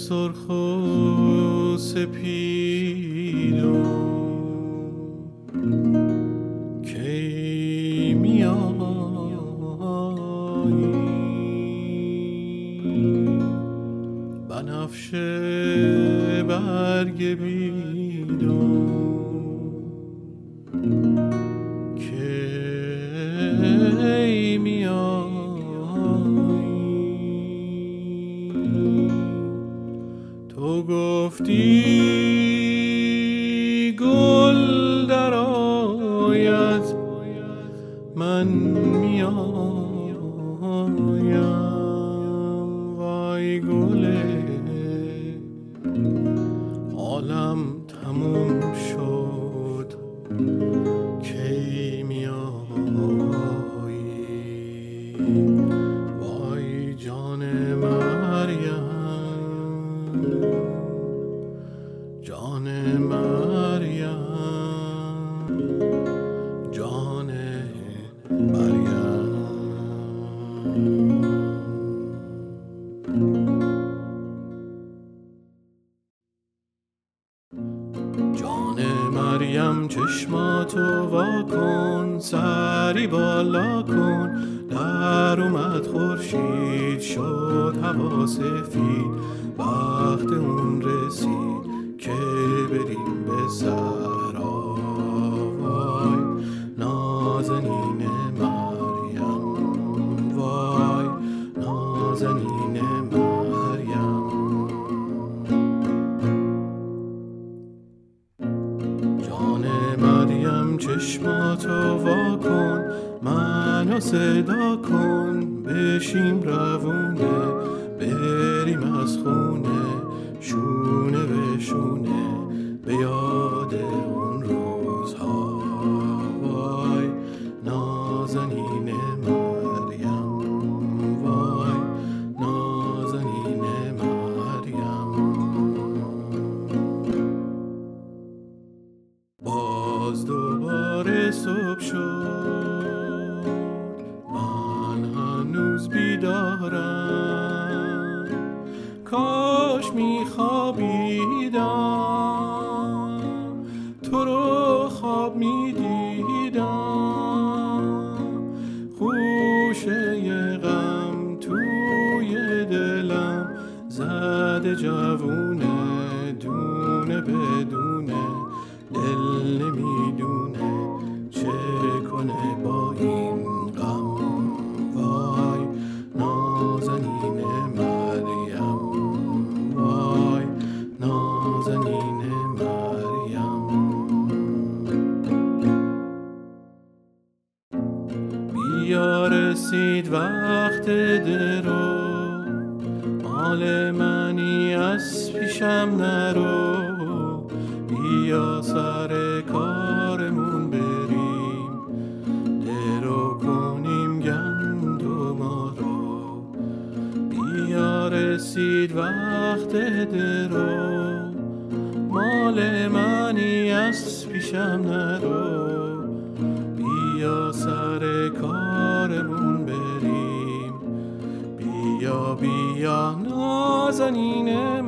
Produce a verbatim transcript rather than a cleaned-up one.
سرخ و سپید و کی میایی بنفشه برگ بید و کی میایی تو گفتی گل در آید من میایم وای گله عالم تموم شد کی میایی وای جان مریم جان مریم جان مریم جان مریم چشماتو وا کن سری بالا کن در اومد خورشید شد هوا سفید وقت اون رسید که بریم به صحرا وای نازنین مریم وای نازنین مریم جان مریم چشماتو وا کن منو صدا کن بشیم روونه بریم از خونه شونه به شونه به یاد اون روزها وای نازنین مریم وای نازنین مریم باز دوباره صبح شد من هنوز بیدارم کاش میخوابیدم تو رو خواب میدیدم خوشه غم توی دلم زده جوونه دونه بدونه دل نمیدونه چه کنه با این غم وای نازنین مریم وای نازنین مریم بیا رسید وقت درو مال منی از پیشم نرو بیا سر کارمون بریم درو کنیم گندما رو بیا رسید وقت درو مال منی از پیشم نرو بیا سر کارمون بریم بیا بیا نازنین